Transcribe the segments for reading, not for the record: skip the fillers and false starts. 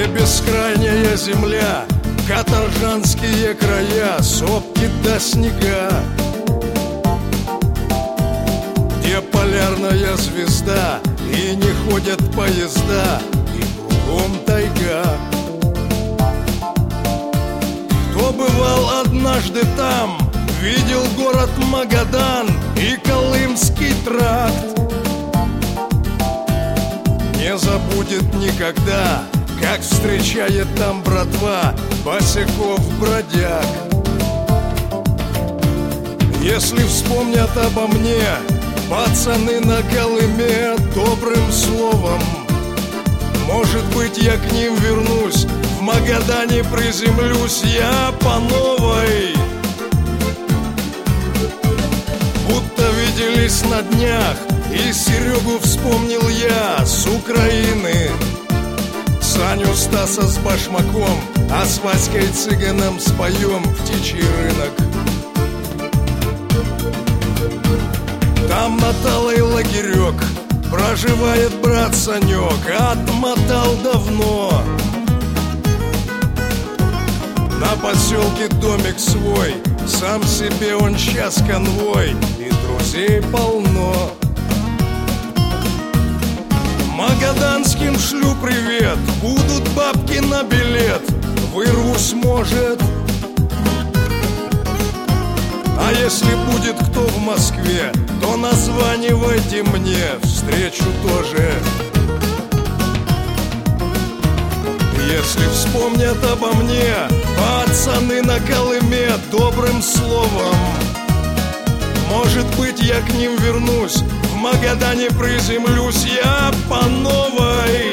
бескрайняя земля, каторжанские края, сопки до снега, где полярная звезда и не ходят поезда, и кругом тайга. Кто бывал однажды там, видел город Магадан и Колымский тракт, не забудет никогда, как встречает там братва босяков-бродяг. Если вспомнят обо мне пацаны на Колыме добрым словом, может быть, я к ним вернусь, в Магадане приземлюсь я по новой. Будто виделись на днях, и Серегу вспомнил я с Украины, Саню Стаса с Башмаком, а с Васькой Цыганом споем «Птичий рынок». Там на Талой лагерек проживает брат Санек, отмотал давно. На поселке домик свой, сам себе он сейчас конвой, и друзей полно. Магаданским шлю привет, будут бабки на билет, вырвусь, может. А если будет кто в Москве, то названивайте мне, встречу тоже. Если вспомнят обо мне пацаны на Колыме добрым словом, может быть, я к ним вернусь, в Магадане приземлюсь я по новой.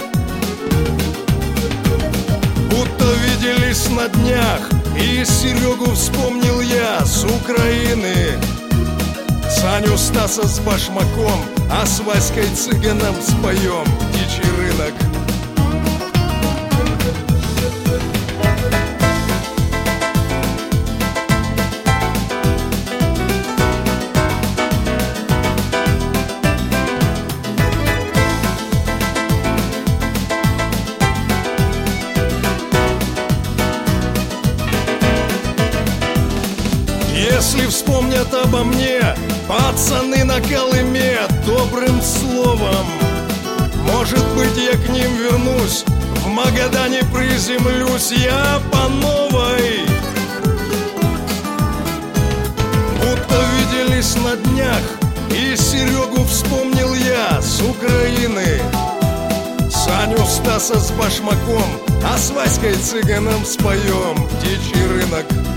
Будто виделись на днях, и Серегу вспомнил я с Украины, Саню Стаса с Башмаком, а с Васькой Цыганом споем «Птичий рынок». Если вспомнят обо мне пацаны на Колыме добрым словом, может быть, я к ним вернусь, в Магадане приземлюсь я по новой. Будто виделись на днях, и Серегу вспомнил я с Украины, Саню Стаса с Башмаком, а с Васькой Цыганом споем «Птичий рынок».